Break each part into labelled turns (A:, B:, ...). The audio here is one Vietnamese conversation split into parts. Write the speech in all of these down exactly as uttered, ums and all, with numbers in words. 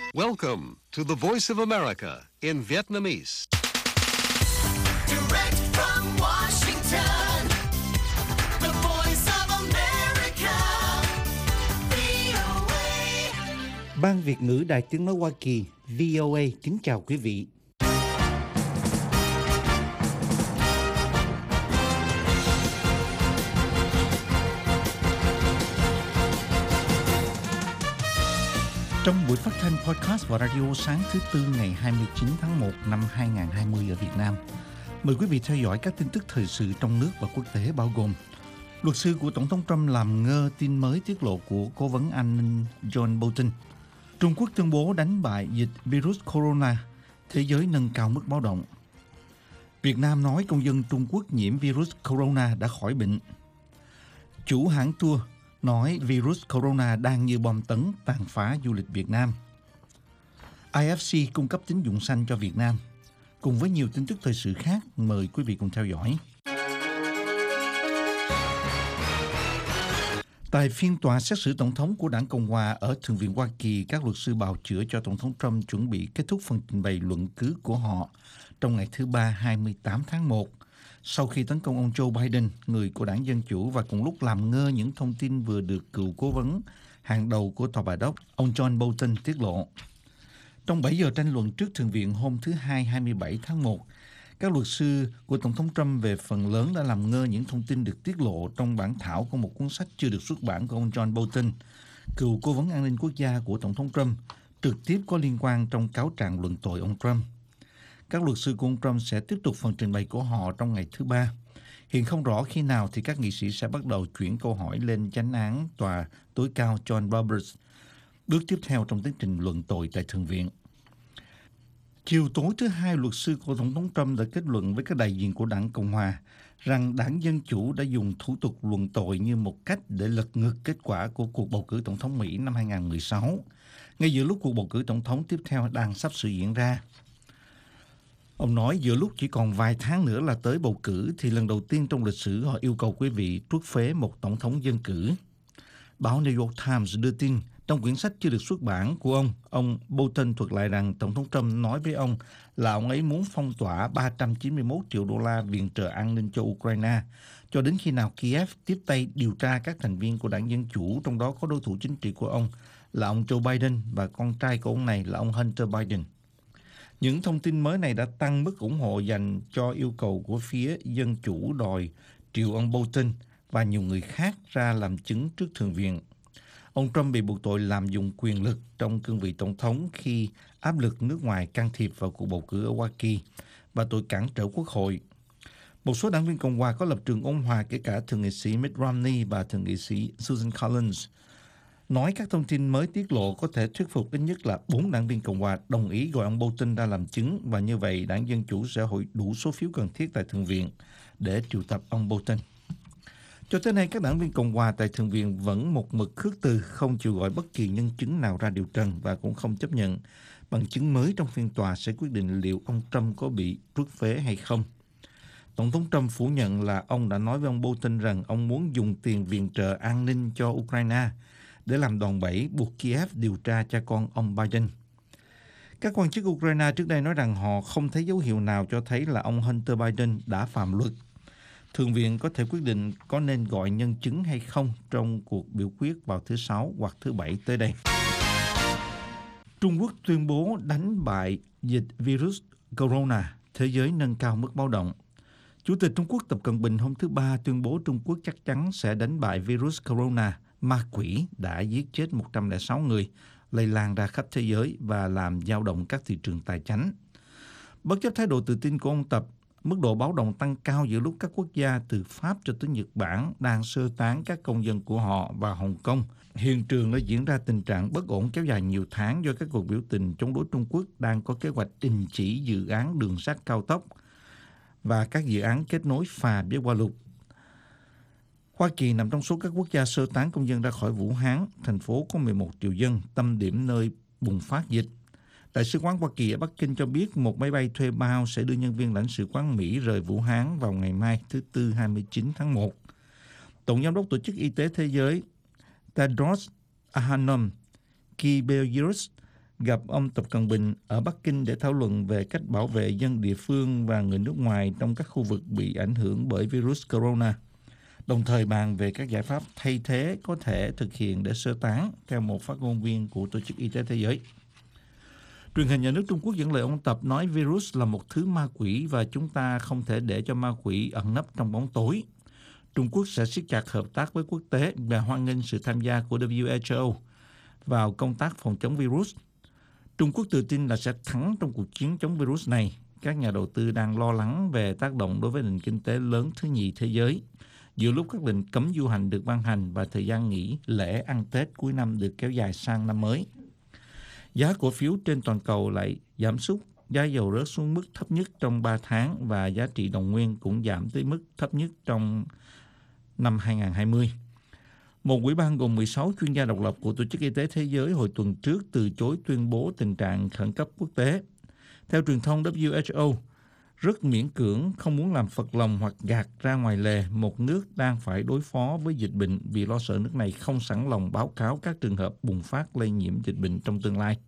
A: Welcome to the Voice of America in Vietnamese.
B: Direct from Washington, the Voice of America, vê o a.
C: Ban Việt ngữ Đài Tiếng nói Hoa Kỳ vê o a kính chào quý vị. Trong buổi phát thanh podcast và radio sáng thứ Tư ngày hai mươi chín tháng một năm hai nghìn không trăm hai mươi ở Việt Nam, mời quý vị theo dõi các tin tức thời sự trong nước và quốc tế bao gồm: luật sư của Tổng thống Trump làm ngơ tin mới tiết lộ của Cố vấn an ninh John Bolton. Trung Quốc tuyên bố đánh bại dịch virus corona, thế giới nâng cao mức báo động. Việt Nam nói công dân Trung Quốc nhiễm virus corona đã khỏi bệnh. Chủ hãng tour nói virus corona đang như bom tấn tàn phá du lịch Việt Nam. i ép xê cung cấp tín dụng xanh cho Việt Nam. Cùng với nhiều tin tức thời sự khác, mời quý vị cùng theo dõi. Tại phiên tòa xét xử tổng thống của đảng Cộng hòa ở Thượng viện Hoa Kỳ, các luật sư bào chữa cho Tổng thống Trump chuẩn bị kết thúc phần trình bày luận cứ của họ trong ngày thứ Ba hai mươi tám tháng một. Sau khi tấn công ông Joe Biden, người của đảng Dân Chủ, và cùng lúc làm ngơ những thông tin vừa được cựu cố vấn hàng đầu của Tòa Bạch Ốc, ông John Bolton tiết lộ. Trong bảy giờ tranh luận trước Thượng viện hôm thứ Hai hai mươi bảy tháng một, các luật sư của Tổng thống Trump về phần lớn đã làm ngơ những thông tin được tiết lộ trong bản thảo của một cuốn sách chưa được xuất bản của ông John Bolton, cựu cố vấn an ninh quốc gia của Tổng thống Trump, trực tiếp có liên quan trong cáo trạng luận tội ông Trump. Các luật sư của ông Trump sẽ tiếp tục phần trình bày của họ trong ngày thứ Ba. Hiện không rõ khi nào thì các nghị sĩ sẽ bắt đầu chuyển câu hỏi lên chánh án tòa tối cao John Roberts, bước tiếp theo trong tiến trình luận tội tại Thượng viện. Chiều tối thứ Hai, luật sư của Tổng thống Trump đã kết luận với các đại diện của đảng Cộng hòa rằng đảng Dân Chủ đã dùng thủ tục luận tội như một cách để lật ngược kết quả của cuộc bầu cử tổng thống Mỹ năm hai nghìn không trăm mười sáu, ngay giữa lúc cuộc bầu cử tổng thống tiếp theo đang sắp sửa diễn ra. Ông nói giữa lúc chỉ còn vài tháng nữa là tới bầu cử thì lần đầu tiên trong lịch sử họ yêu cầu quý vị truất phế một tổng thống dân cử. Báo New York Times đưa tin trong quyển sách chưa được xuất bản của ông, ông Bolton thuật lại rằng Tổng thống Trump nói với ông là ông ấy muốn phong tỏa ba trăm chín mươi mốt triệu đô la viện trợ an ninh cho Ukraine cho đến khi nào Kiev tiếp tay điều tra các thành viên của đảng Dân Chủ, trong đó có đối thủ chính trị của ông là ông Joe Biden và con trai của ông này là ông Hunter Biden. Những thông tin mới này đã tăng mức ủng hộ dành cho yêu cầu của phía Dân Chủ đòi triệu ông Bolton và nhiều người khác ra làm chứng trước Thượng viện. Ông Trump bị buộc tội lạm dụng quyền lực trong cương vị tổng thống khi áp lực nước ngoài can thiệp vào cuộc bầu cử ở Hoa Kỳ và tội cản trở quốc hội. Một số đảng viên Cộng hòa có lập trường ôn hòa, kể cả Thượng nghị sĩ Mitt Romney và Thượng nghị sĩ Susan Collins, nói các thông tin mới tiết lộ có thể thuyết phục ít nhất là bốn đảng viên Cộng hòa đồng ý gọi ông Bolton ra làm chứng, và như vậy đảng Dân Chủ sẽ hội đủ số phiếu cần thiết tại Thượng viện để triệu tập ông Bolton. Cho tới nay, các đảng viên Cộng hòa tại Thượng viện vẫn một mực khước từ, không chịu gọi bất kỳ nhân chứng nào ra điều trần và cũng không chấp nhận bằng chứng mới trong phiên tòa sẽ quyết định liệu ông Trump có bị truất phế hay không. Tổng thống Trump phủ nhận là ông đã nói với ông Bolton rằng ông muốn dùng tiền viện trợ an ninh cho Ukraine để làm đòn bẩy buộc Kiev điều tra cha con ông Biden. Các quan chức Ukraine trước đây nói rằng họ không thấy dấu hiệu nào cho thấy là ông Hunter Biden đã phạm luật. Thượng viện có thể quyết định có nên gọi nhân chứng hay không trong cuộc biểu quyết vào thứ Sáu hoặc thứ Bảy tới đây. Trung Quốc tuyên bố đánh bại dịch virus corona, thế giới nâng cao mức báo động. Chủ tịch Trung Quốc Tập Cận Bình hôm thứ Ba tuyên bố Trung Quốc chắc chắn sẽ đánh bại virus corona, ma quỷ đã giết chết một trăm lẻ sáu người, lây lan ra khắp thế giới và làm dao động các thị trường tài chánh. Bất chấp thái độ tự tin của ông Tập, mức độ báo động tăng cao giữa lúc các quốc gia từ Pháp cho tới Nhật Bản đang sơ tán các công dân của họ vào Hồng Kông. Hiện trường đã diễn ra tình trạng bất ổn kéo dài nhiều tháng do các cuộc biểu tình chống đối Trung Quốc đang có kế hoạch đình chỉ dự án đường sắt cao tốc và các dự án kết nối phà với Hoa Lục. Hoa Kỳ nằm trong số các quốc gia sơ tán công dân ra khỏi Vũ Hán, thành phố có mười một triệu dân, tâm điểm nơi bùng phát dịch. Đại sứ quán Hoa Kỳ ở Bắc Kinh cho biết một máy bay thuê bao sẽ đưa nhân viên lãnh sự quán Mỹ rời Vũ Hán vào ngày mai thứ Tư hai mươi chín tháng một. Tổng giám đốc Tổ chức Y tế Thế giới Tedros Adhanom Ghebreyesus gặp ông Tập Cận Bình ở Bắc Kinh để thảo luận về cách bảo vệ dân địa phương và người nước ngoài trong các khu vực bị ảnh hưởng bởi virus corona, đồng thời bàn về các giải pháp thay thế có thể thực hiện để sơ tán, theo một phát ngôn viên của Tổ chức Y tế Thế giới. Truyền hình nhà nước Trung Quốc dẫn lời ông Tập nói virus là một thứ ma quỷ và chúng ta không thể để cho ma quỷ ẩn nấp trong bóng tối. Trung Quốc sẽ siết chặt hợp tác với quốc tế và hoan nghênh sự tham gia của W H O vào công tác phòng chống virus. Trung Quốc tự tin là sẽ thắng trong cuộc chiến chống virus này. Các nhà đầu tư đang lo lắng về tác động đối với nền kinh tế lớn thứ nhì thế giới, giữa lúc các lệnh cấm du hành được ban hành và thời gian nghỉ lễ ăn Tết cuối năm được kéo dài sang năm mới. Giá cổ phiếu trên toàn cầu lại giảm sút, giá dầu rớt xuống mức thấp nhất trong ba tháng và giá trị đồng nguyên cũng giảm tới mức thấp nhất trong năm hai không hai không. Một ủy ban gồm mười sáu chuyên gia độc lập của Tổ chức Y tế Thế giới hồi tuần trước từ chối tuyên bố tình trạng khẩn cấp quốc tế. Theo truyền thông W H O, rất miễn cưỡng, không muốn làm phật lòng hoặc gạt ra ngoài lề một nước đang phải đối phó với dịch bệnh vì lo sợ nước này không sẵn lòng báo cáo các trường hợp bùng phát lây nhiễm dịch bệnh trong tương lai.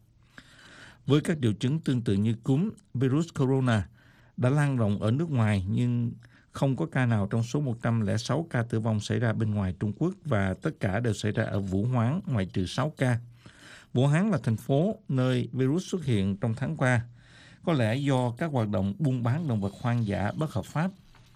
C: Với các triệu chứng tương tự như cúm, virus corona đã lan rộng ở nước ngoài nhưng không có ca nào trong số một trăm lẻ sáu ca tử vong xảy ra bên ngoài Trung Quốc và tất cả đều xảy ra ở Vũ Hán, ngoại trừ sáu ca. Vũ Hán là thành phố nơi virus xuất hiện trong tháng qua, có lẽ do các hoạt động buôn bán động vật hoang dã bất hợp pháp.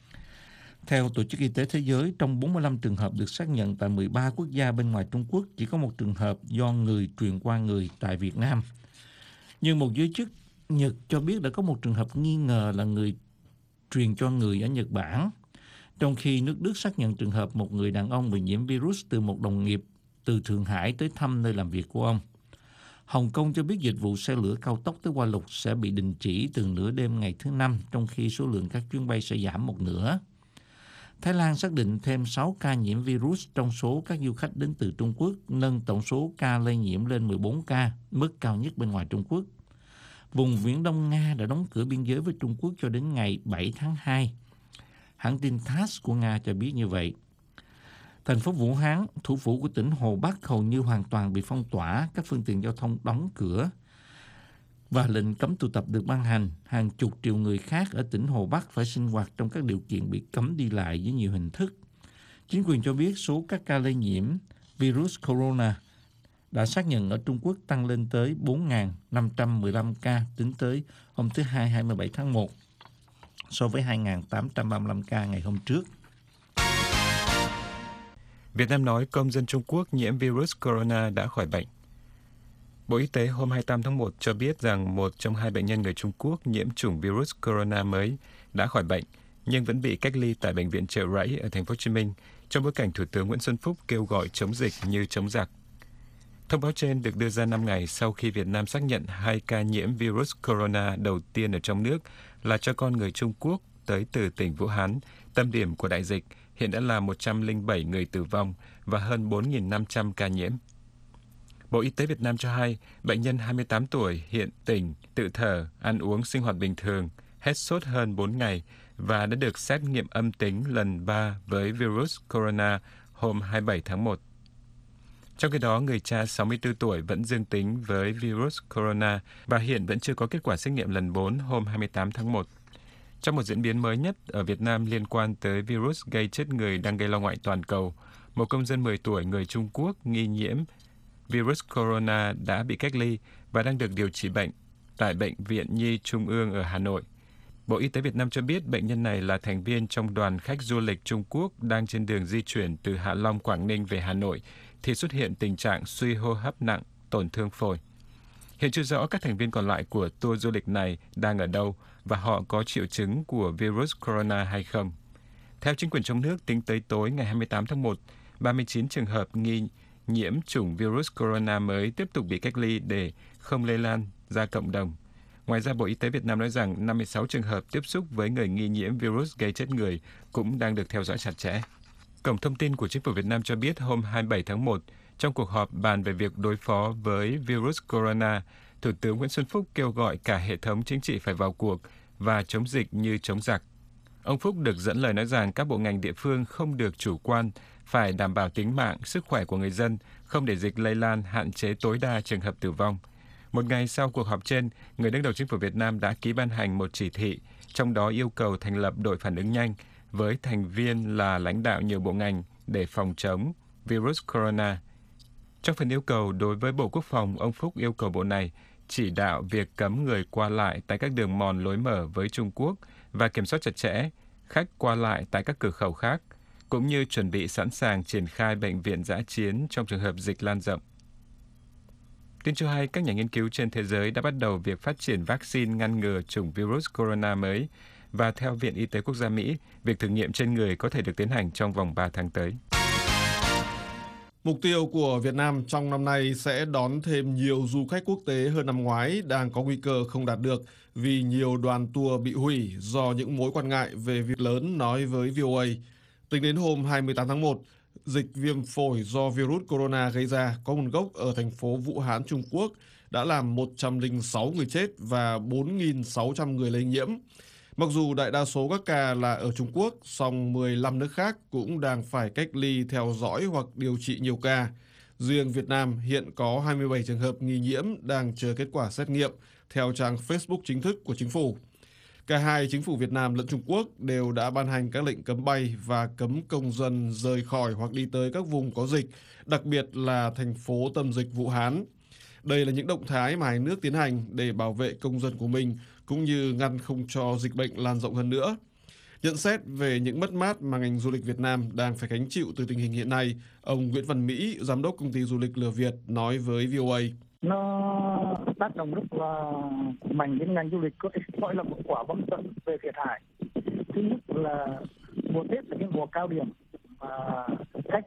C: Theo Tổ chức Y tế Thế giới, trong bốn mươi lăm trường hợp được xác nhận tại mười ba quốc gia bên ngoài Trung Quốc, chỉ có một trường hợp do người truyền qua người tại Việt Nam. Nhưng một giới chức Nhật cho biết đã có một trường hợp nghi ngờ là người truyền cho người ở Nhật Bản, trong khi nước Đức xác nhận trường hợp một người đàn ông bị nhiễm virus từ một đồng nghiệp từ Thượng Hải tới thăm nơi làm việc của ông. Hồng Kông cho biết dịch vụ xe lửa cao tốc tới Hoa Lục sẽ bị đình chỉ từ nửa đêm ngày thứ Năm, trong khi số lượng các chuyến bay sẽ giảm một nửa. Thái Lan xác định thêm sáu ca nhiễm virus trong số các du khách đến từ Trung Quốc, nâng tổng số ca lây nhiễm lên mười bốn ca, mức cao nhất bên ngoài Trung Quốc. Vùng Viễn Đông Nga đã đóng cửa biên giới với Trung Quốc cho đến ngày bảy tháng hai. Hãng tin tát ét của Nga cho biết như vậy. Thành phố Vũ Hán, thủ phủ của tỉnh Hồ Bắc, hầu như hoàn toàn bị phong tỏa, các phương tiện giao thông đóng cửa và lệnh cấm tụ tập được ban hành. Hàng chục triệu người khác ở tỉnh Hồ Bắc phải sinh hoạt trong các điều kiện bị cấm đi lại với nhiều hình thức. Chính quyền cho biết số các ca lây nhiễm virus corona đã xác nhận ở Trung Quốc tăng lên tới bốn nghìn năm trăm mười lăm ca tính tới hôm thứ Hai hai mươi bảy tháng một, so với hai nghìn tám trăm ba mươi lăm ca ngày hôm trước.
D: Việt Nam nói công dân Trung Quốc nhiễm virus corona đã khỏi bệnh. Bộ Y tế hôm hai mươi tám tháng một cho biết rằng một trong hai bệnh nhân người Trung Quốc nhiễm chủng virus corona mới đã khỏi bệnh, nhưng vẫn bị cách ly tại Bệnh viện Chợ Rẫy ở thành phố Hồ Chí Minh, trong bối cảnh Thủ tướng Nguyễn Xuân Phúc kêu gọi chống dịch như chống giặc. Thông báo trên được đưa ra năm ngày sau khi Việt Nam xác nhận hai ca nhiễm virus corona đầu tiên ở trong nước là cho con người Trung Quốc tới từ tỉnh Vũ Hán, tâm điểm của đại dịch, hiện đã là một trăm lẻ bảy người tử vong và hơn bốn nghìn năm trăm ca nhiễm. Bộ Y tế Việt Nam cho hay, bệnh nhân hai mươi tám tuổi hiện tỉnh, tự thở, ăn uống sinh hoạt bình thường, hết sốt hơn bốn ngày và đã được xét nghiệm âm tính lần ba với virus corona hôm hai mươi bảy tháng một. Trong khi đó, người cha sáu mươi tư tuổi vẫn dương tính với virus corona và hiện vẫn chưa có kết quả xét nghiệm lần bốn hôm hai mươi tám tháng một. Trong một diễn biến mới nhất ở Việt Nam liên quan tới virus gây chết người đang gây lo ngại toàn cầu, một công dân mười tuổi người Trung Quốc nghi nhiễm virus corona đã bị cách ly và đang được điều trị bệnh tại Bệnh viện Nhi Trung ương ở Hà Nội. Bộ Y tế Việt Nam cho biết bệnh nhân này là thành viên trong đoàn khách du lịch Trung Quốc đang trên đường di chuyển từ Hạ Long, Quảng Ninh về Hà Nội thì xuất hiện tình trạng suy hô hấp nặng, tổn thương phổi. Hiện chưa rõ các thành viên còn lại của tour du lịch này đang ở đâu và họ có triệu chứng của virus corona hay không. Theo chính quyền trong nước, tính tới tối ngày hai mươi tám tháng một, ba mươi chín trường hợp nghi nhiễm chủng virus corona mới tiếp tục bị cách ly để không lây lan ra cộng đồng. Ngoài ra, Bộ Y tế Việt Nam nói rằng năm mươi sáu trường hợp tiếp xúc với người nghi nhiễm virus gây chết người cũng đang được theo dõi chặt chẽ. Cổng thông tin của Chính phủ Việt Nam cho biết hôm hai mươi bảy tháng một, trong cuộc họp bàn về việc đối phó với virus corona, Thủ tướng Nguyễn Xuân Phúc kêu gọi cả hệ thống chính trị phải vào cuộc và chống dịch như chống giặc. Ông Phúc được dẫn lời nói rằng các bộ ngành địa phương không được chủ quan, phải đảm bảo tính mạng, sức khỏe của người dân, không để dịch lây lan, hạn chế tối đa trường hợp tử vong. Một ngày sau cuộc họp trên, người đứng đầu chính phủ Việt Nam đã ký ban hành một chỉ thị, trong đó yêu cầu thành lập đội phản ứng nhanh với thành viên là lãnh đạo nhiều bộ ngành để phòng chống virus corona. Trong phần yêu cầu đối với Bộ Quốc phòng, ông Phúc yêu cầu bộ này chỉ đạo việc cấm người qua lại tại các đường mòn lối mở với Trung Quốc và kiểm soát chặt chẽ khách qua lại tại các cửa khẩu khác, cũng như chuẩn bị sẵn sàng triển khai bệnh viện dã chiến trong trường hợp dịch lan rộng. Tin cho hay, các nhà nghiên cứu trên thế giới đã bắt đầu việc phát triển vaccine ngăn ngừa chủng virus corona mới, và theo Viện Y tế Quốc gia Mỹ, việc thử nghiệm trên người có thể được tiến hành trong vòng ba tháng tới.
E: Mục tiêu của Việt Nam trong năm nay sẽ đón thêm nhiều du khách quốc tế hơn năm ngoái đang có nguy cơ không đạt được vì nhiều đoàn tour bị hủy do những mối quan ngại về việc lớn, nói với vê o a. Tính đến hôm hai mươi tám tháng một, dịch viêm phổi do virus corona gây ra có nguồn gốc ở thành phố Vũ Hán, Trung Quốc đã làm một trăm lẻ sáu người chết và bốn nghìn sáu trăm người lây nhiễm. Mặc dù đại đa số các ca là ở Trung Quốc, song mười lăm nước khác cũng đang phải cách ly, theo dõi hoặc điều trị nhiều ca. Riêng Việt Nam hiện có hai mươi bảy trường hợp nghi nhiễm đang chờ kết quả xét nghiệm, theo trang Facebook chính thức của chính phủ. Cả hai chính phủ Việt Nam lẫn Trung Quốc đều đã ban hành các lệnh cấm bay và cấm công dân rời khỏi hoặc đi tới các vùng có dịch, đặc biệt là thành phố tâm dịch Vũ Hán. Đây là những động thái mà hai nước tiến hành để bảo vệ công dân của mình, cũng như ngăn không cho dịch bệnh lan rộng hơn nữa. Nhận xét về những mất mát mà ngành du lịch Việt Nam đang phải gánh chịu từ tình hình hiện nay, ông Nguyễn Văn Mỹ, giám đốc công ty du lịch Lửa Việt, nói với vê o a.
F: Nó tác động rất là mạnh đến ngành du lịch, có thể gọi là một quả bom tấn về thiệt hại. Thứ nhất là mùa Tết là những mùa cao điểm mà khách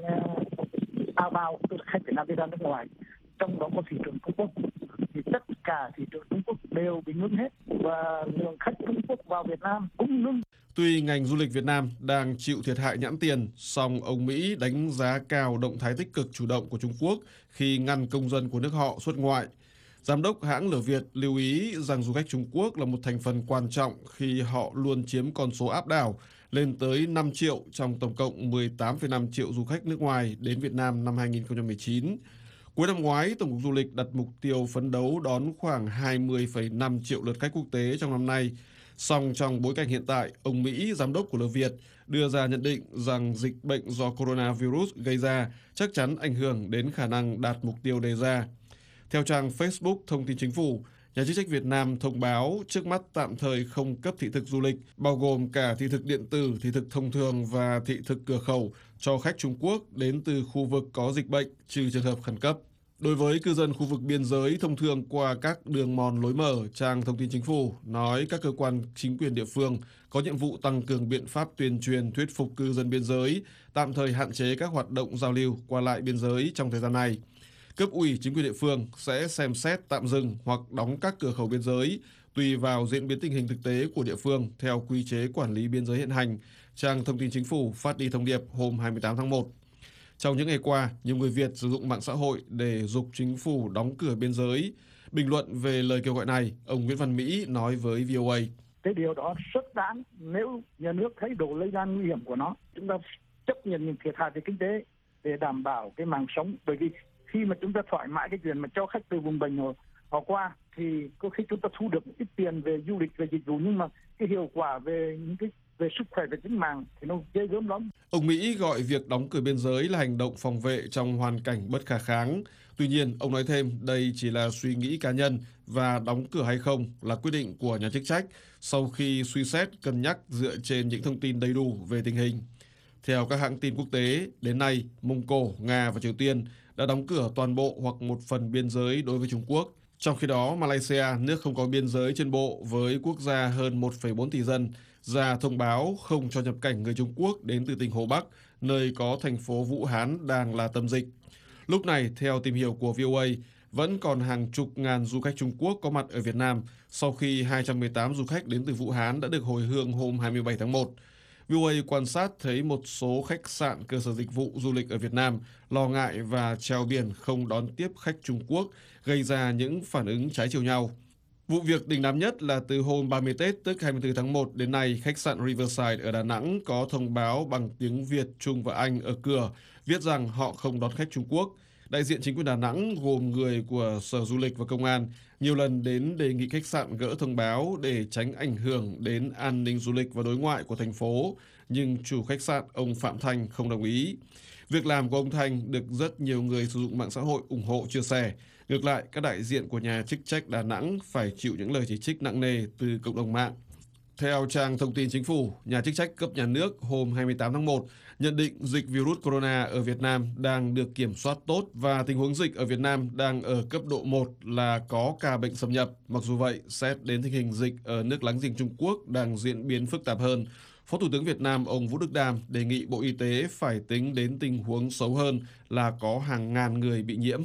F: ao bao, tức là khách Việt Nam đi ra nước ngoài, trong đó có thị trường Trung Quốc, thì tất cả thị trường Trung Quốc đều bị ngưng hết và lượng khách Trung Quốc vào Việt Nam cũng ngưng.
E: Tuy ngành du lịch Việt Nam đang chịu thiệt hại nhãn tiền, song ông Mỹ đánh giá cao động thái tích cực chủ động của Trung Quốc khi ngăn công dân của nước họ xuất ngoại. Giám đốc hãng Lửa Việt lưu ý rằng du khách Trung Quốc là một thành phần quan trọng khi họ luôn chiếm con số áp đảo lên tới năm triệu trong tổng cộng mười tám phẩy năm triệu du khách nước ngoài đến Việt Nam năm hai nghìn không trăm mười chín. Cuối năm ngoái, Tổng cục Du lịch đặt mục tiêu phấn đấu đón khoảng hai mươi phẩy năm triệu lượt khách quốc tế trong năm nay. Song trong bối cảnh hiện tại, ông Mỹ, giám đốc của Lửa Việt, đưa ra nhận định rằng dịch bệnh do coronavirus gây ra chắc chắn ảnh hưởng đến khả năng đạt mục tiêu đề ra. Theo trang Facebook Thông tin Chính phủ, nhà chức trách Việt Nam thông báo trước mắt tạm thời không cấp thị thực du lịch, bao gồm cả thị thực điện tử, thị thực thông thường và thị thực cửa khẩu cho khách Trung Quốc đến từ khu vực có dịch bệnh, trừ trường hợp khẩn cấp. Đối với cư dân khu vực biên giới thông thường qua các đường mòn lối mở, trang Thông tin Chính phủ nói các cơ quan chính quyền địa phương có nhiệm vụ tăng cường biện pháp tuyên truyền, thuyết phục cư dân biên giới, tạm thời hạn chế các hoạt động giao lưu qua lại biên giới trong thời gian này. Cấp ủy chính quyền địa phương sẽ xem xét tạm dừng hoặc đóng các cửa khẩu biên giới tùy vào diễn biến tình hình thực tế của địa phương theo quy chế quản lý biên giới hiện hành, trang Thông tin Chính phủ phát đi thông điệp hôm hai mươi tám tháng một. Trong những ngày qua, nhiều người Việt sử dụng mạng xã hội để giục chính phủ đóng cửa biên giới. Bình luận về lời kêu gọi này, ông Nguyễn Văn Mỹ nói với vê o a.
F: Cái điều đó rất đáng, nếu nhà nước thấy độ lây lan nguy hiểm của nó, chúng ta chấp nhận những thiệt hại về kinh tế để đảm bảo cái mạng sống. Bởi vì khi mà chúng ta thoải mái cái chuyện mà cho khách từ vùng bệnh họ, họ qua, thì có khi chúng ta thu được ít tiền về du lịch, về dịch vụ, nhưng mà cái hiệu quả về những cái về sức khỏe, về tính mạng thì nó ghê gớm lắm.
E: Ông Mỹ gọi việc đóng cửa biên giới là hành động phòng vệ trong hoàn cảnh bất khả kháng. Tuy nhiên, ông nói thêm đây chỉ là suy nghĩ cá nhân và đóng cửa hay không là quyết định của nhà chức trách sau khi suy xét cân nhắc dựa trên những thông tin đầy đủ về tình hình. Theo các hãng tin quốc tế, đến nay, Mông Cổ, Nga và Triều Tiên đã đóng cửa toàn bộ hoặc một phần biên giới đối với Trung Quốc. Trong khi đó, Malaysia, nước không có biên giới trên bộ với quốc gia hơn một phẩy bốn tỷ dân, ra thông báo không cho nhập cảnh người Trung Quốc đến từ tỉnh Hồ Bắc, nơi có thành phố Vũ Hán đang là tâm dịch. Lúc này, theo tìm hiểu của vê o a, vẫn còn hàng chục ngàn du khách Trung Quốc có mặt ở Việt Nam sau khi hai trăm mười tám du khách đến từ Vũ Hán đã được hồi hương hôm hai mươi bảy tháng một. vê o a quan sát thấy một số khách sạn, cơ sở dịch vụ du lịch ở Việt Nam lo ngại và treo biển không đón tiếp khách Trung Quốc, gây ra những phản ứng trái chiều nhau. Vụ việc đình đám nhất là từ hôm ba mươi Tết tức hai mươi tư tháng một đến nay, khách sạn Riverside ở Đà Nẵng có thông báo bằng tiếng Việt, Trung và Anh ở cửa, viết rằng họ không đón khách Trung Quốc. Đại diện chính quyền Đà Nẵng gồm người của Sở Du lịch và Công an nhiều lần đến đề nghị khách sạn gỡ thông báo để tránh ảnh hưởng đến an ninh du lịch và đối ngoại của thành phố, nhưng chủ khách sạn ông Phạm Thanh không đồng ý. Việc làm của ông Thanh được rất nhiều người sử dụng mạng xã hội ủng hộ chia sẻ. Ngược lại, các đại diện của nhà chức trách Đà Nẵng phải chịu những lời chỉ trích nặng nề từ cộng đồng mạng. Theo trang thông tin chính phủ, nhà chức trách cấp nhà nước hôm hai mươi tám tháng một nhận định dịch virus corona ở Việt Nam đang được kiểm soát tốt và tình huống dịch ở Việt Nam đang ở cấp độ một là có ca bệnh xâm nhập. Mặc dù vậy, xét đến tình hình dịch ở nước láng giềng Trung Quốc đang diễn biến phức tạp hơn, Phó Thủ tướng Việt Nam ông Vũ Đức Đam đề nghị Bộ Y tế phải tính đến tình huống xấu hơn là có hàng ngàn người bị nhiễm.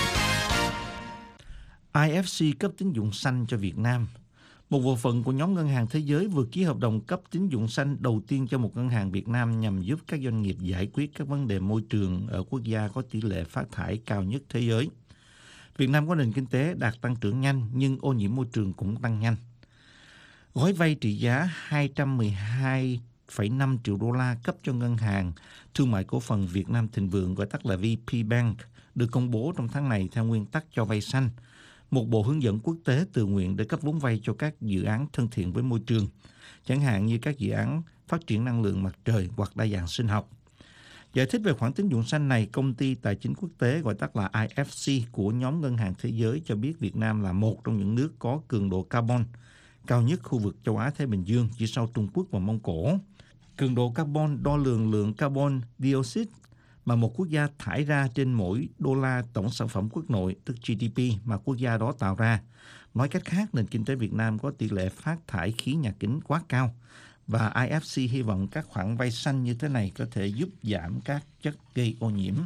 C: i ép xê cấp tín dụng xanh cho Việt Nam. Một bộ phận của nhóm ngân hàng thế giới vừa ký hợp đồng cấp tín dụng xanh đầu tiên cho một ngân hàng Việt Nam nhằm giúp các doanh nghiệp giải quyết các vấn đề môi trường ở quốc gia có tỷ lệ phát thải cao nhất thế giới. Việt Nam có nền kinh tế đạt tăng trưởng nhanh nhưng ô nhiễm môi trường cũng tăng nhanh. Gói vay trị giá hai trăm mười hai phẩy năm triệu đô la cấp cho ngân hàng Thương mại cổ phần Việt Nam Thịnh Vượng, gọi tắt là vê pê Bank, được công bố trong tháng này theo nguyên tắc cho vay xanh, một bộ hướng dẫn quốc tế tự nguyện để cấp vốn vay cho các dự án thân thiện với môi trường, chẳng hạn như các dự án phát triển năng lượng mặt trời hoặc đa dạng sinh học. Giải thích về khoản tín dụng xanh này, công ty tài chính quốc tế gọi tắt là i ép xê của nhóm ngân hàng thế giới cho biết Việt Nam là một trong những nước có cường độ carbon cao nhất khu vực châu Á Thái Bình Dương, chỉ sau Trung Quốc và Mông Cổ. Cường độ carbon đo lường lượng carbon dioxide mà một quốc gia thải ra trên mỗi đô la tổng sản phẩm quốc nội, tức giê đê pê mà quốc gia đó tạo ra. Nói cách khác, nền kinh tế Việt Nam có tỷ lệ phát thải khí nhà kính quá cao, và i ép xê hy vọng các khoản vay xanh như thế này có thể giúp giảm các chất gây ô nhiễm.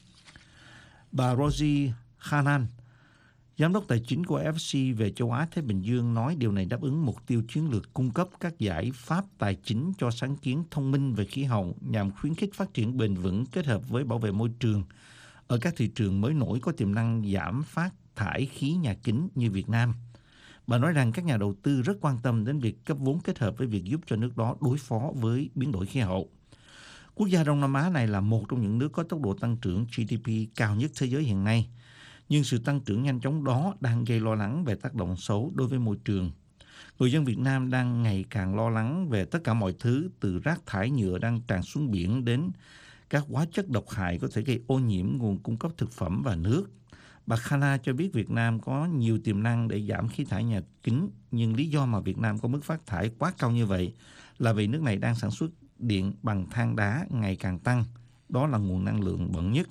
C: Bà Rosie Khannan, giám đốc tài chính của i ép xê về châu Á Thái Bình Dương, nói điều này đáp ứng mục tiêu chiến lược cung cấp các giải pháp tài chính cho sáng kiến thông minh về khí hậu nhằm khuyến khích phát triển bền vững kết hợp với bảo vệ môi trường ở các thị trường mới nổi có tiềm năng giảm phát thải khí nhà kính như Việt Nam. Bà nói rằng các nhà đầu tư rất quan tâm đến việc cấp vốn kết hợp với việc giúp cho nước đó đối phó với biến đổi khí hậu. Quốc gia Đông Nam Á này là một trong những nước có tốc độ tăng trưởng giê đê pê cao nhất thế giới hiện nay. Nhưng sự tăng trưởng nhanh chóng đó đang gây lo lắng về tác động xấu đối với môi trường. Người dân Việt Nam đang ngày càng lo lắng về tất cả mọi thứ, từ rác thải nhựa đang tràn xuống biển đến các hóa chất độc hại có thể gây ô nhiễm nguồn cung cấp thực phẩm và nước. Bà Khanna cho biết Việt Nam có nhiều tiềm năng để giảm khí thải nhà kính, nhưng lý do mà Việt Nam có mức phát thải quá cao như vậy là vì nước này đang sản xuất điện bằng than đá ngày càng tăng. Đó là nguồn năng lượng bẩn nhất.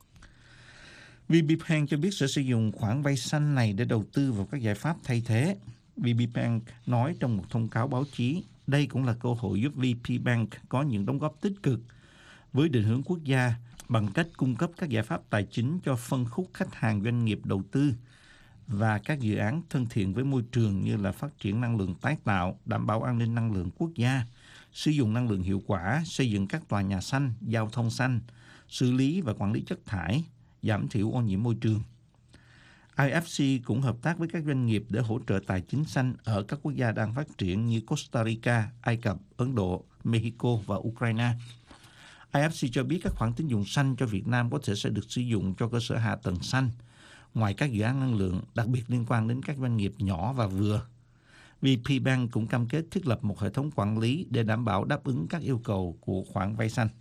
C: vê pê Bank cho biết sẽ sử dụng khoản vay xanh này để đầu tư vào các giải pháp thay thế. vê pê Bank nói trong một thông cáo báo chí, đây cũng là cơ hội giúp vê pê Bank có những đóng góp tích cực với định hướng quốc gia bằng cách cung cấp các giải pháp tài chính cho phân khúc khách hàng doanh nghiệp đầu tư và các dự án thân thiện với môi trường như là phát triển năng lượng tái tạo, đảm bảo an ninh năng lượng quốc gia, sử dụng năng lượng hiệu quả, xây dựng các tòa nhà xanh, giao thông xanh, xử lý và quản lý chất thải, giảm thiểu ô nhiễm môi trường. i ép xê cũng hợp tác với các doanh nghiệp để hỗ trợ tài chính xanh ở các quốc gia đang phát triển như Costa Rica, Ai Cập, Ấn Độ, Mexico và Ukraine. i ép xê cho biết các khoản tín dụng xanh cho Việt Nam có thể sẽ được sử dụng cho cơ sở hạ tầng xanh, ngoài các dự án năng lượng, đặc biệt liên quan đến các doanh nghiệp nhỏ và vừa. vê pê Bank cũng cam kết thiết lập một hệ thống quản lý để đảm bảo đáp ứng các yêu cầu của khoản vay xanh.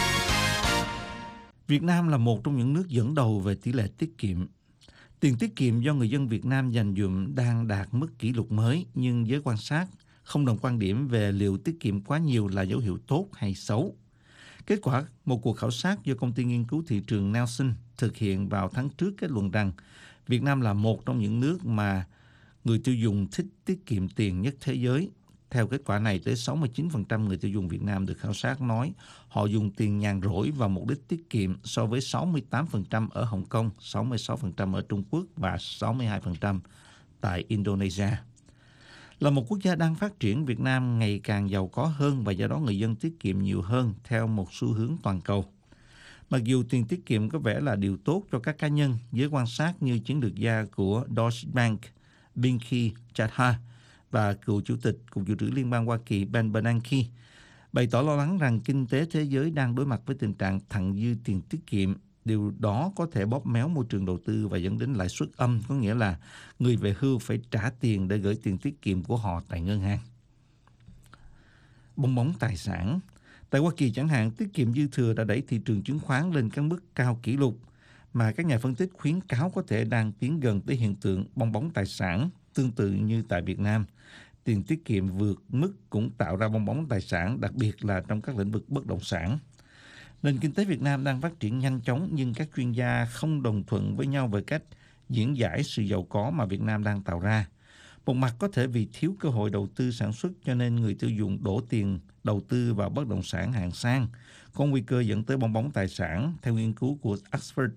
C: Việt Nam là một trong những nước dẫn đầu về tỷ lệ tiết kiệm. Tiền tiết kiệm do người dân Việt Nam dành dụm đang đạt mức kỷ lục mới, nhưng giới quan sát không đồng quan điểm về liệu tiết kiệm quá nhiều là dấu hiệu tốt hay xấu. Kết quả, một cuộc khảo sát do công ty nghiên cứu thị trường Nelson thực hiện vào tháng trước kết luận rằng Việt Nam là một trong những nước mà người tiêu dùng thích tiết kiệm tiền nhất thế giới. Theo kết quả này, tới sáu mươi chín phần trăm người tiêu dùng Việt Nam được khảo sát nói họ dùng tiền nhàn rỗi vào mục đích tiết kiệm, so với sáu mươi tám phần trăm ở Hồng Kông, sáu mươi sáu phần trăm ở Trung Quốc và sáu mươi hai phần trăm tại Indonesia. Là một quốc gia đang phát triển, Việt Nam ngày càng giàu có hơn và do đó người dân tiết kiệm nhiều hơn theo một xu hướng toàn cầu. Mặc dù tiền tiết kiệm có vẻ là điều tốt cho các cá nhân, giới quan sát như chiến lược gia của Deutsche Bank, Binky Chadha, và cựu Chủ tịch Cục Dự trữ Liên bang Hoa Kỳ Ben Bernanke bày tỏ lo lắng rằng kinh tế thế giới đang đối mặt với tình trạng thặng dư tiền tiết kiệm Điều đó có thể bóp méo môi trường đầu tư và dẫn đến lãi suất âm, có nghĩa là người về hưu phải trả tiền để gửi tiền tiết kiệm của họ tại ngân hàng. Bong bóng tài sản. Tại Hoa Kỳ chẳng hạn, tiết kiệm dư thừa đã đẩy thị trường chứng khoán lên các mức cao kỷ lục, mà các nhà phân tích khuyến cáo có thể đang tiến gần tới hiện tượng bong bóng tài sản, tương tự như tại Việt Nam. Tiền tiết kiệm vượt mức cũng tạo ra bong bóng tài sản, đặc biệt là trong các lĩnh vực bất động sản. Nền kinh tế Việt Nam đang phát triển nhanh chóng, nhưng các chuyên gia không đồng thuận với nhau về cách diễn giải sự giàu có mà Việt Nam đang tạo ra. Một mặt có thể vì thiếu cơ hội đầu tư sản xuất cho nên người tiêu dùng đổ tiền đầu tư vào bất động sản hạng sang, có nguy cơ dẫn tới bong bóng tài sản, theo nghiên cứu của Oxford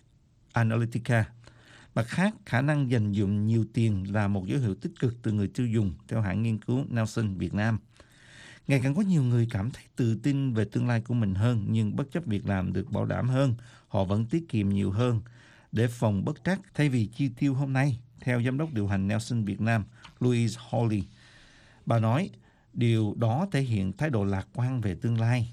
C: Analytica. Mặt khác, khả năng dành dụm nhiều tiền là một dấu hiệu tích cực từ người tiêu dùng, theo hãng nghiên cứu Nelson Việt Nam. Ngày càng có nhiều người cảm thấy tự tin về tương lai của mình hơn, nhưng bất chấp việc làm được bảo đảm hơn, họ vẫn tiết kiệm nhiều hơn để phòng bất trắc thay vì chi tiêu hôm nay, theo giám đốc điều hành Nelson Việt Nam, Louise Hawley. Bà nói, điều đó thể hiện thái độ lạc quan về tương lai,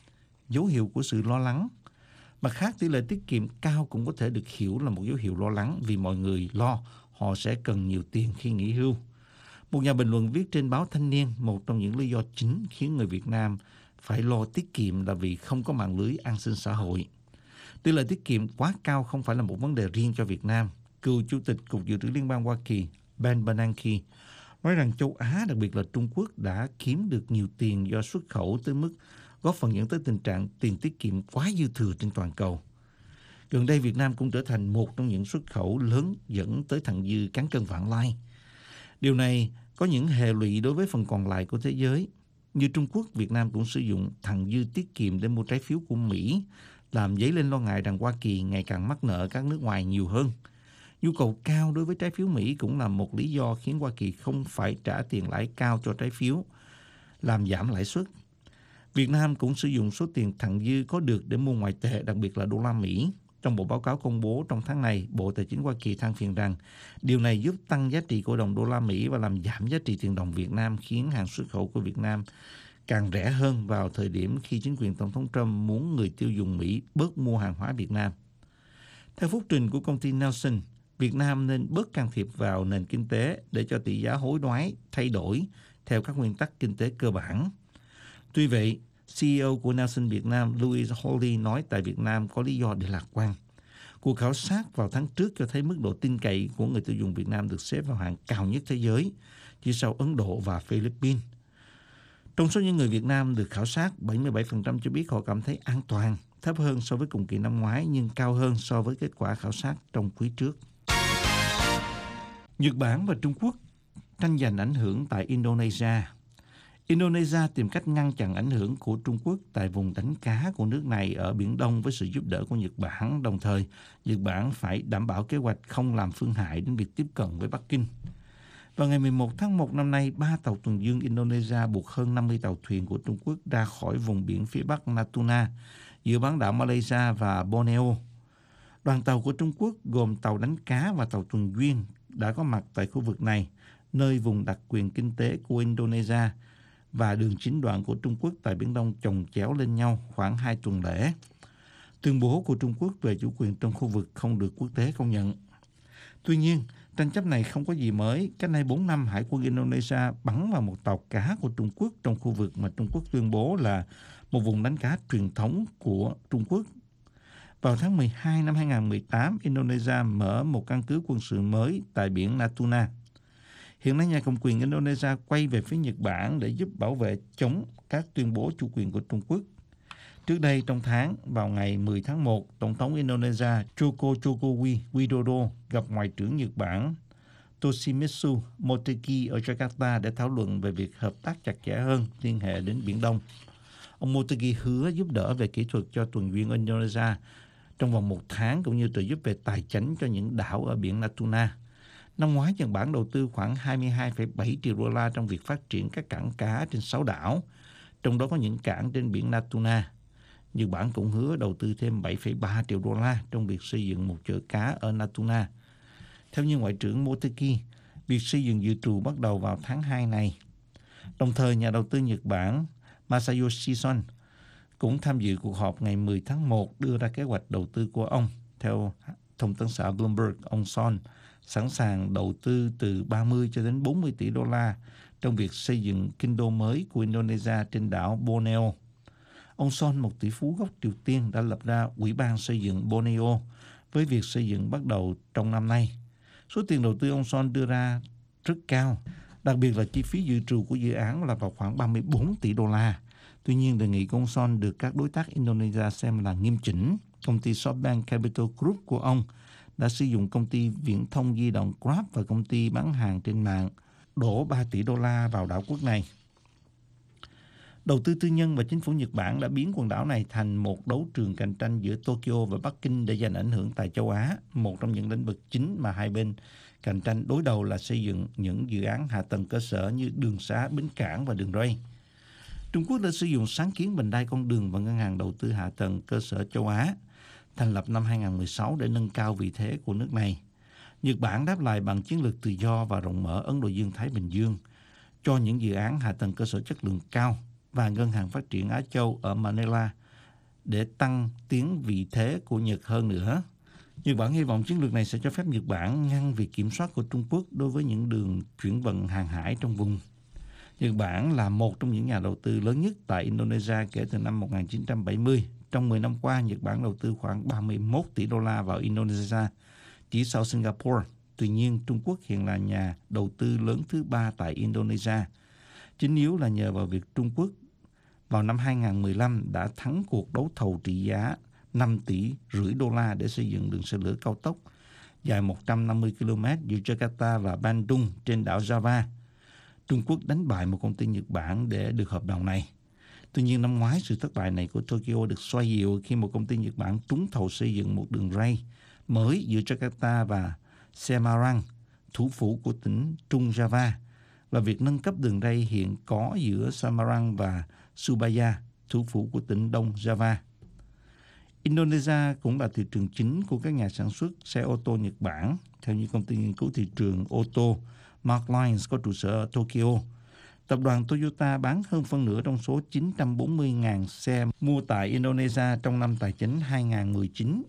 C: dấu hiệu của sự lo lắng. Mặt khác, tỷ lệ tiết kiệm cao cũng có thể được hiểu là một dấu hiệu lo lắng vì mọi người lo họ sẽ cần nhiều tiền khi nghỉ hưu. Một nhà bình luận viết trên báo Thanh niên, một trong những lý do chính khiến người Việt Nam phải lo tiết kiệm là vì không có mạng lưới an sinh xã hội. Tỷ lệ tiết kiệm quá cao không phải là một vấn đề riêng cho Việt Nam. Cựu Chủ tịch Cục Dự trữ Liên bang Hoa Kỳ Ben Bernanke nói rằng châu Á, đặc biệt là Trung Quốc, đã kiếm được nhiều tiền do xuất khẩu tới mức góp phần dẫn tới tình trạng tiền tiết kiệm quá dư thừa trên toàn cầu. Gần đây, Việt Nam cũng trở thành một trong những xuất khẩu lớn dẫn tới thặng dư cán cân vạn lai. Điều này có những hệ lụy đối với phần còn lại của thế giới. Như Trung Quốc, Việt Nam cũng sử dụng thặng dư tiết kiệm để mua trái phiếu của Mỹ, làm dấy lên lo ngại rằng Hoa Kỳ ngày càng mắc nợ các nước ngoài nhiều hơn. Nhu cầu cao đối với trái phiếu Mỹ cũng là một lý do khiến Hoa Kỳ không phải trả tiền lãi cao cho trái phiếu, làm giảm lãi suất. Việt Nam cũng sử dụng số tiền thặng dư có được để mua ngoại tệ, đặc biệt là đô la Mỹ. Trong bộ báo cáo công bố trong tháng này, Bộ Tài chính Hoa Kỳ than phiền rằng điều này giúp tăng giá trị của đồng đô la Mỹ và làm giảm giá trị tiền đồng Việt Nam, khiến hàng xuất khẩu của Việt Nam càng rẻ hơn vào thời điểm khi chính quyền Tổng thống Trump muốn người tiêu dùng Mỹ bớt mua hàng hóa Việt Nam. Theo phúc trình của công ty Nelson, Việt Nam nên bớt can thiệp vào nền kinh tế để cho tỷ giá hối đoái thay đổi theo các nguyên tắc kinh tế cơ bản. Tuy vậy, xê e ô của Nelson Việt Nam Louise Hawley nói tại Việt Nam có lý do để lạc quan. Cuộc khảo sát vào tháng trước cho thấy mức độ tin cậy của người tiêu dùng Việt Nam được xếp vào hạng cao nhất thế giới, chỉ sau Ấn Độ và Philippines. Trong số những người Việt Nam được khảo sát, bảy mươi bảy phần trăm cho biết họ cảm thấy an toàn, thấp hơn so với cùng kỳ năm ngoái nhưng cao hơn so với kết quả khảo sát trong quý trước. Nhật Bản và Trung Quốc tranh giành ảnh hưởng tại Indonesia. Indonesia tìm cách ngăn chặn ảnh hưởng của Trung Quốc tại vùng đánh cá của nước này ở Biển Đông với sự giúp đỡ của Nhật Bản. Đồng thời, Nhật Bản phải đảm bảo kế hoạch không làm phương hại đến việc tiếp cận với Bắc Kinh. Vào ngày mười một tháng một năm nay, ba tàu tuần dương Indonesia buộc hơn năm mươi tàu thuyền của Trung Quốc ra khỏi vùng biển phía Bắc Natuna, giữa bán đảo Malaysia và Borneo. Đoàn tàu của Trung Quốc gồm tàu đánh cá và tàu tuần duyên đã có mặt tại khu vực này, nơi vùng đặc quyền kinh tế của Indonesia và đường chính đoạn của Trung Quốc tại Biển Đông chồng chéo lên nhau khoảng hai tuần lễ. Tuyên bố của Trung Quốc về chủ quyền trong khu vực không được quốc tế công nhận. Tuy nhiên, tranh chấp này không có gì mới. Cách đây bốn năm, Hải quân Indonesia bắn vào một tàu cá của Trung Quốc trong khu vực mà Trung Quốc tuyên bố là một vùng đánh cá truyền thống của Trung Quốc. Vào tháng mười hai năm hai nghìn không trăm mười tám, Indonesia mở một căn cứ quân sự mới tại biển Natuna. Hiện nay, nhà cầm quyền Indonesia quay về phía Nhật Bản để giúp bảo vệ chống các tuyên bố chủ quyền của Trung Quốc. Trước đây, trong tháng, vào ngày mười tháng một, Tổng thống Indonesia Joko Jokowi Widodo gặp Ngoại trưởng Nhật Bản Toshimitsu Motegi ở Jakarta để thảo luận về việc hợp tác chặt chẽ hơn liên hệ đến Biển Đông. Ông Motegi hứa giúp đỡ về kỹ thuật cho tuần duyên Indonesia trong vòng một tháng, cũng như trợ giúp về tài chính cho những đảo ở biển Natuna. Năm ngoái, Nhật Bản đầu tư khoảng hai mươi hai phẩy bảy triệu đô la trong việc phát triển các cảng cá trên sáu đảo, trong đó có những cảng trên biển Natuna. Nhật Bản cũng hứa đầu tư thêm bảy phẩy ba triệu đô la trong việc xây dựng một chợ cá ở Natuna. Theo như Ngoại trưởng Motegi, việc xây dựng dự trù bắt đầu vào tháng hai này. Đồng thời, nhà đầu tư Nhật Bản Masayoshi Son cũng tham dự cuộc họp ngày mười tháng một đưa ra kế hoạch đầu tư của ông. Theo thông tấn xã Bloomberg, ông Son sẵn sàng đầu tư từ ba mươi cho đến bốn mươi tỷ đô la trong việc xây dựng kinh đô mới của Indonesia trên đảo Borneo. Ông Son, một tỷ phú gốc Triều Tiên, đã lập ra Ủy ban xây dựng Borneo với việc xây dựng bắt đầu trong năm nay. Số tiền đầu tư ông Son đưa ra rất cao, đặc biệt là chi phí dự trù của dự án là vào khoảng ba mươi bốn tỷ đô la. Tuy nhiên, đề nghị của ông Son được các đối tác Indonesia xem là nghiêm chỉnh. Công ty SoftBank Capital Group của ông đã sử dụng công ty viễn thông di động Grab và công ty bán hàng trên mạng đổ ba tỷ đô la vào đảo quốc này. Đầu tư tư nhân và chính phủ Nhật Bản đã biến quần đảo này thành một đấu trường cạnh tranh giữa Tokyo và Bắc Kinh để giành ảnh hưởng tại châu Á, một trong những lĩnh vực chính mà hai bên cạnh tranh đối đầu là xây dựng những dự án hạ tầng cơ sở như đường xá, bến cảng và đường ray. Trung Quốc đã sử dụng sáng kiến vành đai con đường và ngân hàng đầu tư hạ tầng cơ sở châu Á, thành lập năm hai không một sáu để nâng cao vị thế của nước này. Nhật Bản đáp lại bằng chiến lược tự do và rộng mở Ấn Độ Dương-Thái Bình Dương cho những dự án hạ tầng cơ sở chất lượng cao và ngân hàng phát triển Á Châu ở Manila để tăng tiến vị thế của Nhật hơn nữa. Nhật Bản hy vọng chiến lược này sẽ cho phép Nhật Bản ngăn việc kiểm soát của Trung Quốc đối với những đường chuyển vận hàng hải trong vùng. Nhật Bản là một trong những nhà đầu tư lớn nhất tại Indonesia kể từ năm một nghìn chín trăm bảy mươi. Trong mười năm qua, Nhật Bản đầu tư khoảng ba mươi mốt tỷ đô la vào Indonesia, chỉ sau Singapore. Tuy nhiên, Trung Quốc hiện là nhà đầu tư lớn thứ ba tại Indonesia. Chính yếu là nhờ vào việc Trung Quốc vào năm hai không một lăm đã thắng cuộc đấu thầu trị giá năm tỷ rưỡi đô la để xây dựng đường xe lửa cao tốc dài một trăm năm mươi ki lô mét giữa Jakarta và Bandung trên đảo Java. Trung Quốc đánh bại một công ty Nhật Bản để được hợp đồng này. Tuy nhiên, năm ngoái, sự thất bại này của Tokyo được xoa dịu khi một công ty Nhật Bản trúng thầu xây dựng một đường ray mới giữa Jakarta và Semarang, thủ phủ của tỉnh Trung Java, và việc nâng cấp đường ray hiện có giữa Semarang và Surabaya, thủ phủ của tỉnh Đông Java. Indonesia cũng là thị trường chính của các nhà sản xuất xe ô tô Nhật Bản. Theo như công ty nghiên cứu thị trường ô tô Mark Lines có trụ sở ở Tokyo, tập đoàn Toyota bán hơn phân nửa trong số chín trăm bốn mươi nghìn xe mua tại Indonesia trong năm tài chính hai không một chín.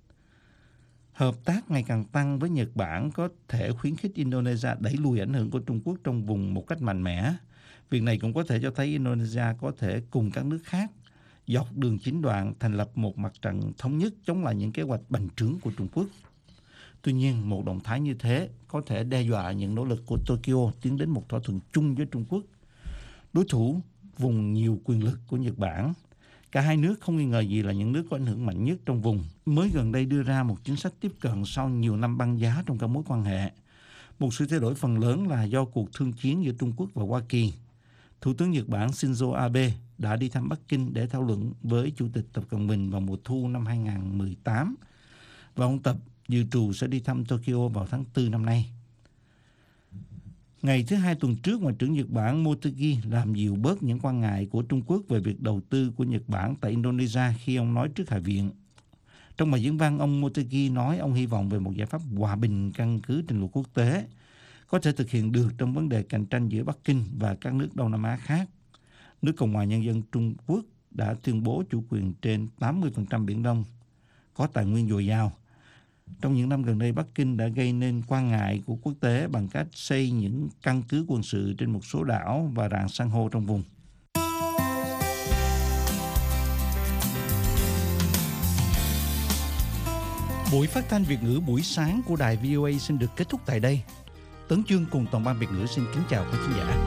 C: Hợp tác ngày càng tăng với Nhật Bản có thể khuyến khích Indonesia đẩy lùi ảnh hưởng của Trung Quốc trong vùng một cách mạnh mẽ. Việc này cũng có thể cho thấy Indonesia có thể cùng các nước khác dọc đường chín đoạn thành lập một mặt trận thống nhất chống lại những kế hoạch bành trướng của Trung Quốc. Tuy nhiên, một động thái như thế có thể đe dọa những nỗ lực của Tokyo tiến đến một thỏa thuận chung với Trung Quốc, đối thủ vùng nhiều quyền lực của Nhật Bản. Cả hai nước không nghi ngờ gì là những nước có ảnh hưởng mạnh nhất trong vùng, mới gần đây đưa ra một chính sách tiếp cận sau nhiều năm băng giá trong các mối quan hệ. Một sự thay đổi phần lớn là do cuộc thương chiến giữa Trung Quốc và Hoa Kỳ. Thủ tướng Nhật Bản Shinzo Abe đã đi thăm Bắc Kinh để thảo luận với Chủ tịch Tập Cận Bình vào mùa thu năm hai không một tám, và ông Tập dự trù sẽ đi thăm Tokyo vào tháng tư năm nay. Ngày thứ hai tuần trước, Ngoại trưởng Nhật Bản Motegi làm dịu bớt những quan ngại của Trung Quốc về việc đầu tư của Nhật Bản tại Indonesia khi ông nói trước Hạ viện. Trong bài diễn văn, ông Motegi nói ông hy vọng về một giải pháp hòa bình căn cứ trên luật quốc tế, có thể thực hiện được trong vấn đề cạnh tranh giữa Bắc Kinh và các nước Đông Nam Á khác. Nước Cộng hòa Nhân dân Trung Quốc đã tuyên bố chủ quyền trên tám mươi phần trăm Biển Đông, có tài nguyên dồi dào. Trong những năm gần đây, Bắc Kinh đã gây nên quan ngại của quốc tế bằng cách xây những căn cứ quân sự trên một số đảo và rạn san hô trong vùng. Buổi phát thanh Việt ngữ buổi sáng của đài vê o a xin được kết thúc tại đây. Tấn Chương cùng toàn ban Việt ngữ xin kính chào quý khán giả.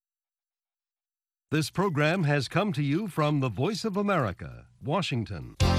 A: This program has come to you from the Voice of America, Washington.